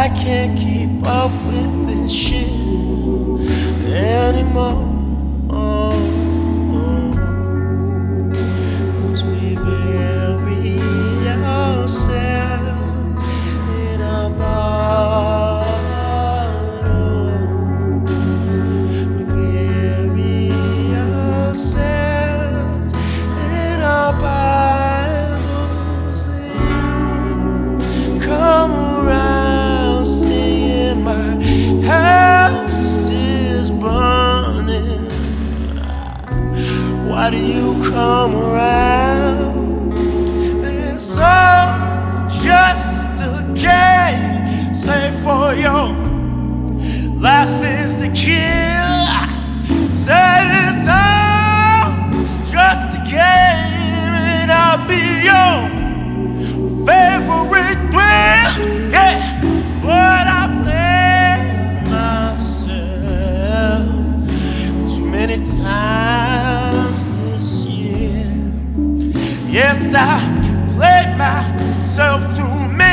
I can't keep up with this shit anymore. 'Cause we bury ourselves in a bottle. We bury ourselves in our Bibles. Then you come around saying my house is burning. Why do you come around? And it's all just a game. Say for your license to kill. Said it's all just a game, and I'll be your favorite thrill. Yeah, but I play myself too many times this year. Yes, I played myself too many